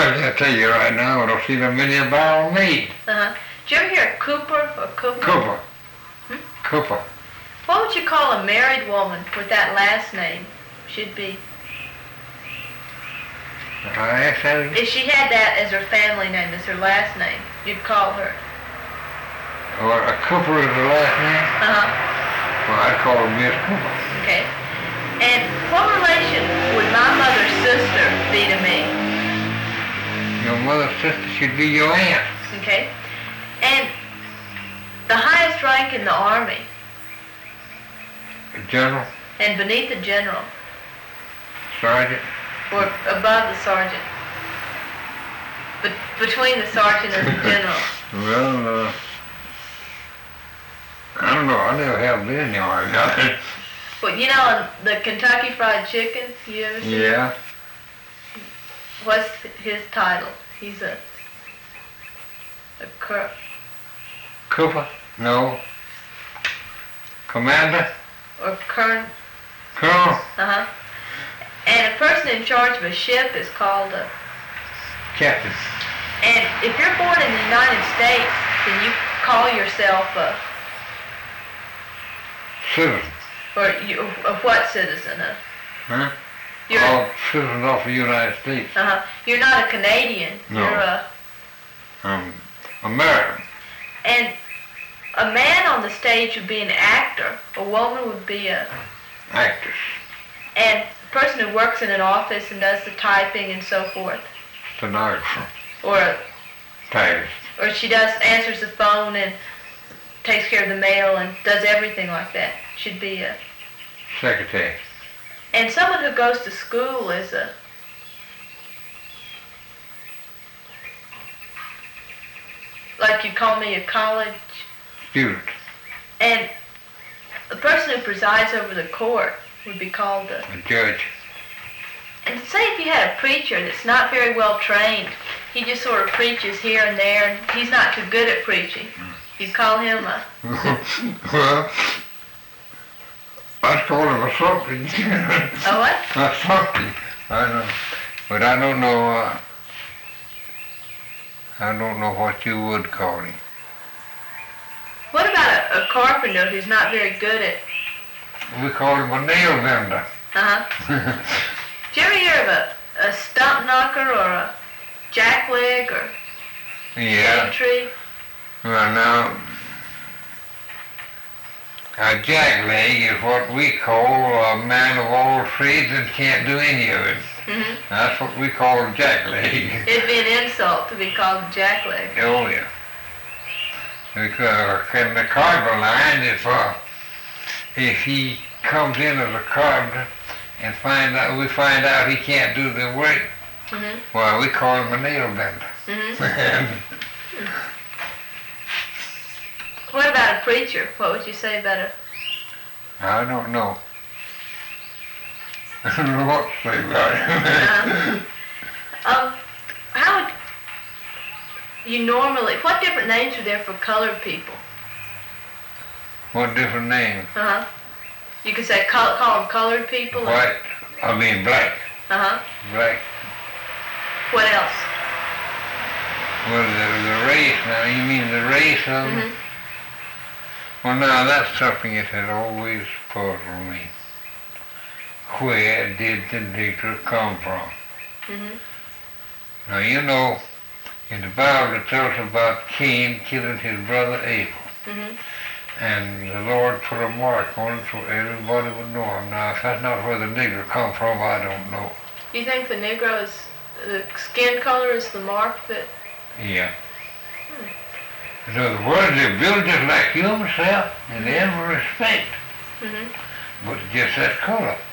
I tell you right now, I don't see no many a barrel meat. Uh-huh. Did you ever hear of Cooper or Cooper? Cooper. Hmm? Cooper. What would you call a married woman with that last name? Should be. If she had that as her family name, as her last name, you'd call her. Or a Cooper is the last name? Uh-huh. Well, I'd call her Miss Cooper. Okay. And what relation would my mother's sister be to me? Your mother's sister should be your aunt. Okay. And the highest rank in the Army? General. And beneath the general? Sergeant. Or above the sergeant? But between the sergeant and the general? Well, I don't know. I never have been in the Army. Well, you know, the Kentucky Fried Chicken, you ever seen it? Yeah. What's his title? He's a Cooper? No. Commander? Or Colonel? Colonel? Uh-huh. And a person in charge of a ship is called a... Captain. And if you're born in the United States, then you call yourself a... Citizen. Or you, a what citizen? Huh? You're All citizens of the United States. Uh-huh. You're not a Canadian. No. You're a... American. And a man on the stage would be an actor. A woman would be a... Actress. And the person who works in an office and does the typing and so forth. Stenographer. Or a... Typist. Or she answers the phone and takes care of the mail and does everything like that. Should be a... Secretary. And someone who goes to school is a... Like you'd call me a college... Student. And the person who presides over the court would be called a... A judge. And say if you had a preacher that's not very well trained, he just sort of preaches here and there, and he's not too good at preaching. You call him a... Well, I'd call him a something. A what? A something. I know. But I don't know, what you would call him. What about a carpenter who's not very good at... We call him a nail bender. Uh-huh. Did you ever hear of a stump knocker or a jackleg or Yeah. tree? Well, now, a jackleg is what we call a man of all trades and can't do any of it. Mm-hmm. That's what we call a jackleg. It'd be an insult to be called a jackleg. Oh, yeah. Because in the carpenter line, if he comes in as a carpenter and we find out he can't do the work, Mm-hmm. well, we call him a nail bender. Mm-hmm. What about a preacher? What would you say about a... I don't know. I don't know what to say about it. How would you normally... What different names are there for colored people? What different name? Uh-huh. You could say call them colored people? White. I mean black. Uh-huh. Black. What else? Well, the race now, you mean the race of them? Mm-hmm. Well, now, that's something that had always puzzled me. Where did the Negro come from? Mm-hmm. Now, you know, in the Bible it tells about Cain killing his brother Abel. Mm-hmm. And the Lord put a mark on it so everybody would know him. Now, if that's not where the Negro come from, I don't know. You think the Negro is... The skin color is the mark that... Yeah. In other words, they're built just like you yourself, in every respect. Mm-hmm. But just that color.